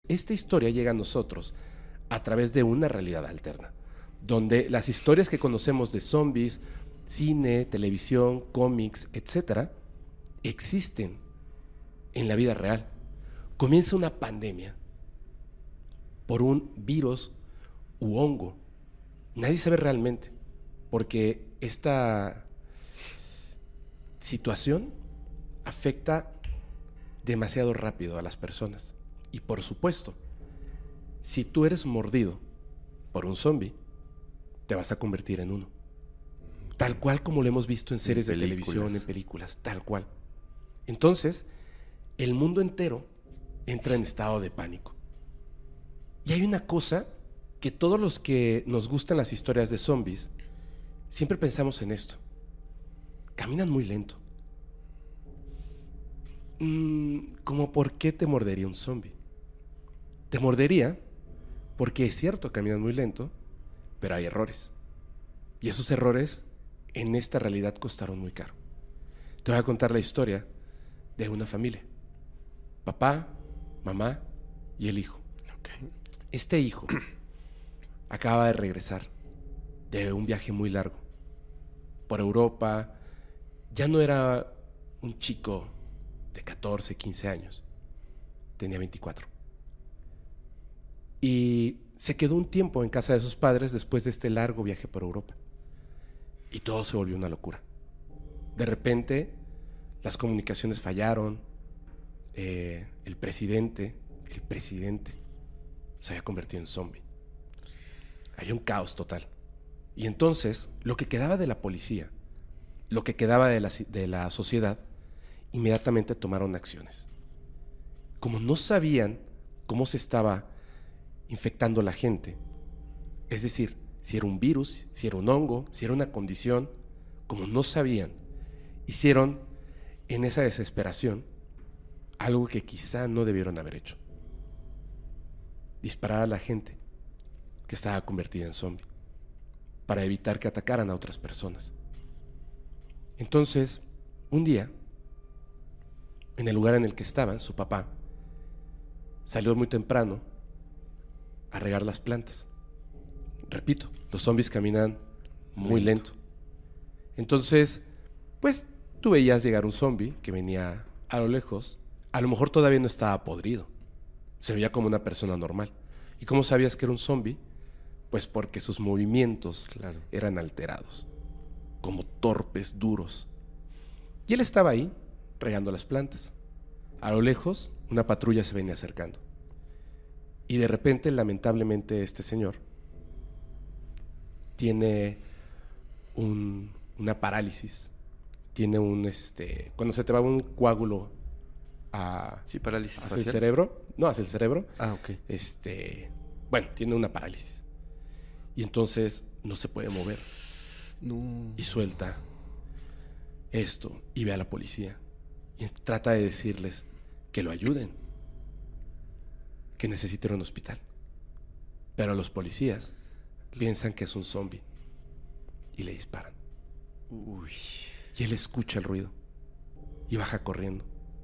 esta historia llega a nosotros a través de una realidad alterna, donde las historias que conocemos de zombies, cine, televisión, cómics, etcétera, existen en la vida real. Comienza una pandemia por un virus u hongo. Nadie sabe realmente, porque esta situación afecta demasiado rápido a las personas. Y por supuesto, si tú eres mordido por un zombie, te vas a convertir en uno. Tal cual como lo hemos visto en series de televisión, en películas, tal cual. Entonces, el mundo entero entra en estado de pánico. Y hay una cosa que todos los que nos gustan las historias de zombies, siempre pensamos en esto. Caminan muy lento. ¿Cómo por qué te mordería un zombie? Te mordería porque es cierto, caminan muy lento, pero hay errores. Y esos errores en esta realidad costaron muy caro. Te voy a contar la historia de una familia. Papá, mamá y el hijo. Okay. Este hijo acaba de regresar de un viaje muy largo por Europa. Ya no era un chico de 14, 15 años. Tenía 24. Y se quedó un tiempo en casa de sus padres después de este largo viaje por Europa. Y todo se volvió una locura. De repente, las comunicaciones fallaron. El presidente se había convertido en zombie. Había un caos total. Y entonces, lo que quedaba de la policía, lo que quedaba de la sociedad, inmediatamente tomaron acciones. Como no sabían cómo se estaba infectando la gente, es decir, si era un virus, si era un hongo, si era una condición, como no sabían, hicieron en esa desesperación algo que quizá no debieron haber hecho: disparar a la gente que estaba convertida en zombie para evitar que atacaran a otras personas. Entonces, un día, en el lugar en el que estaban, su papá salió muy temprano a regar las plantas. Repito, los zombies caminan muy lento. Entonces, pues tú veías llegar un zombie que venía a lo lejos. A lo mejor todavía no estaba podrido. Se veía como una persona normal. ¿Y cómo sabías que era un zombie? Pues porque sus movimientos eran alterados, como torpes, duros. Y él estaba ahí, regando las plantas. A lo lejos, una patrulla se venía acercando. Y de repente, lamentablemente, este señor tiene una parálisis. Tiene cuando se te va un coágulo parálisis hacia facial. el cerebro. No, hacia el cerebro. Ok. Bueno, tiene una parálisis. Y entonces no se puede mover. No. Y suelta esto y ve a la policía. Y trata de decirles que lo ayuden, que necesita ir a un hospital. Pero los policías piensan que es un zombie y le disparan. Uy. Y él escucha el ruido y baja corriendo.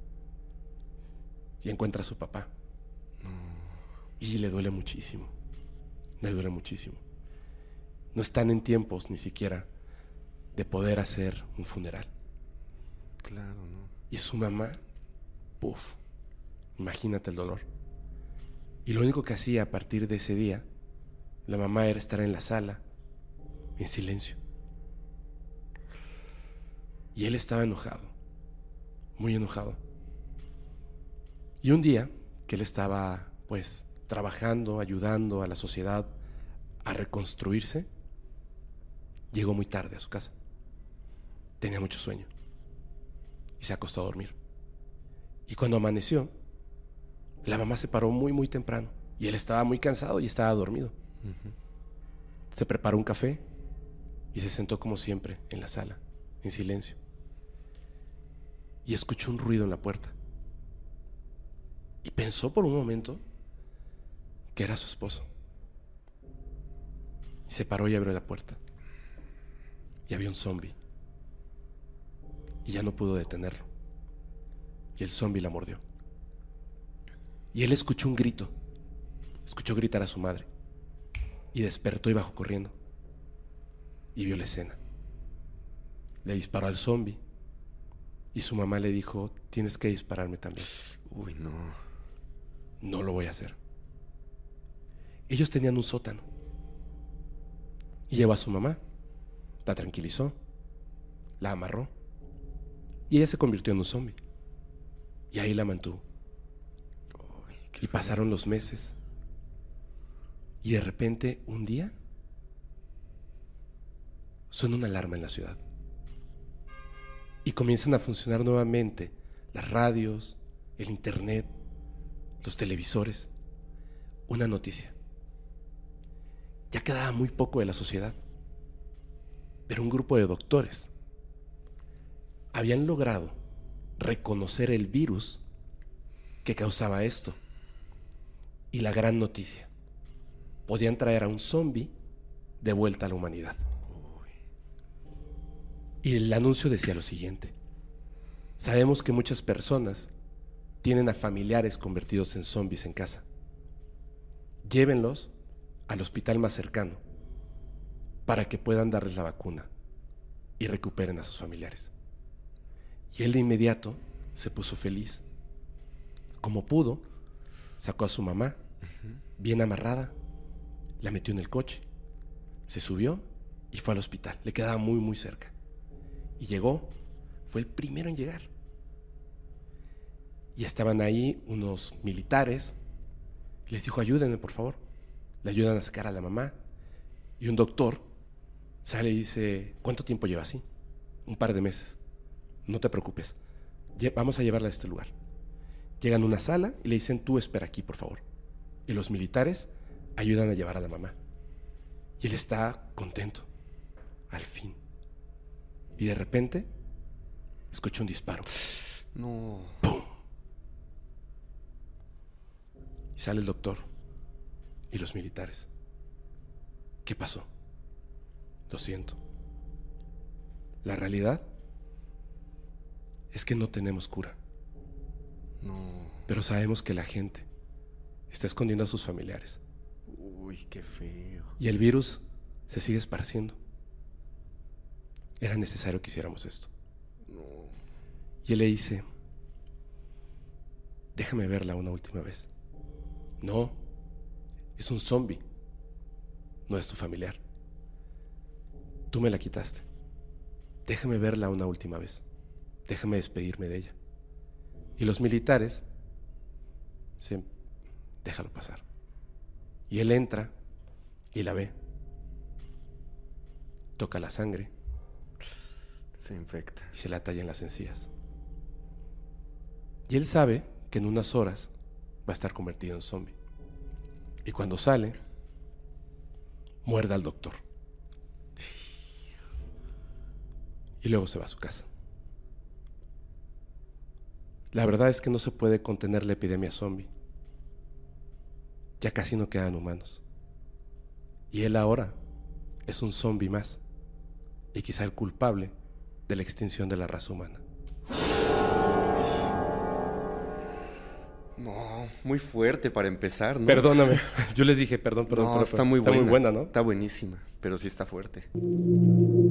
Y encuentra a su papá. Y le duele muchísimo. Le duele muchísimo. No están en tiempos ni siquiera de poder hacer un funeral. Claro, ¿no? Y su mamá, imagínate el dolor. Y lo único que hacía a partir de ese día, la mamá, era estar en la sala, en silencio. Y él estaba enojado, muy enojado. Y un día que él estaba, pues, trabajando, ayudando a la sociedad a reconstruirse, llegó muy tarde a su casa. Tenía mucho sueño y se acostó a dormir. Y cuando amaneció, la mamá se paró muy, muy temprano y él estaba muy cansado y estaba dormido. Se preparó un café y se sentó como siempre en la sala, en silencio. Y escuchó un ruido en la puerta. Y pensó por un momento que era su esposo. Y se paró y abrió la puerta. Y había un zombie. Y ya no pudo detenerlo. Y el zombie la mordió. Y él escuchó un grito escuchó gritar a su madre y despertó y bajó corriendo y vio la escena. Le disparó al zombi y su mamá le dijo: tienes que dispararme también. Uy, no. No lo voy a hacer. Ellos tenían un sótano y llevó a su mamá, la tranquilizó, la amarró y ella se convirtió en un zombi y ahí la mantuvo. Uy, Y pasaron los meses y de repente un día suena una alarma en la ciudad y comienzan a funcionar nuevamente las radios, el internet, los televisores. Una noticia. Ya quedaba muy poco de la sociedad, pero un grupo de doctores habían logrado reconocer el virus que causaba esto. Y la gran noticia: podían traer a un zombi de vuelta a la humanidad. Y el anuncio decía lo siguiente: sabemos que muchas personas tienen a familiares convertidos en zombies en casa. Llévenlos al hospital más cercano para que puedan darles la vacuna y recuperen a sus familiares. Y él de inmediato se puso feliz. Como pudo, sacó a su mamá, bien amarrada, la metió en el coche, se subió y fue al hospital. Le quedaba muy, muy cerca. Y llegó, fue el primero en llegar. Y estaban ahí unos militares. Les dijo: ayúdenme, por favor. Le ayudan a sacar a la mamá. Y un doctor sale y dice: ¿cuánto tiempo lleva así? Un par de meses. No te preocupes. Vamos a llevarla a este lugar. Llegan a una sala y le dicen: tú espera aquí, por favor. Y los militares ayudan a llevar a la mamá. Y él está contento. Al fin. Y de repente escucha un disparo. No. ¡Pum! Y sale el doctor y los militares. ¿Qué pasó? Lo siento. La realidad es que no tenemos cura. No. Pero sabemos que la gente está escondiendo a sus familiares. Uy, qué feo. Y el virus se sigue esparciendo. Era necesario que hiciéramos esto. No. Y él le dice: déjame verla una última vez. No, es un zombi. No es tu familiar. Tú me la quitaste. Déjame verla una última vez. Déjame despedirme de ella. Y los militares déjalo pasar. Y él entra y la ve. Toca la sangre Se infecta. y se la talla en las encías. Y él sabe que en unas horas va a estar convertido en zombie. Y cuando sale, muerde al doctor. Y luego se va a su casa. La verdad es que no se puede contener la epidemia zombie. Ya casi no quedan humanos. Y él ahora es un zombie más. Y quizá el culpable de la extinción de la raza humana. No, muy fuerte para empezar, ¿no? Perdóname. Yo les dije perdón, No, está muy está buena. muy buena, ¿no? Está buenísima, pero sí está fuerte.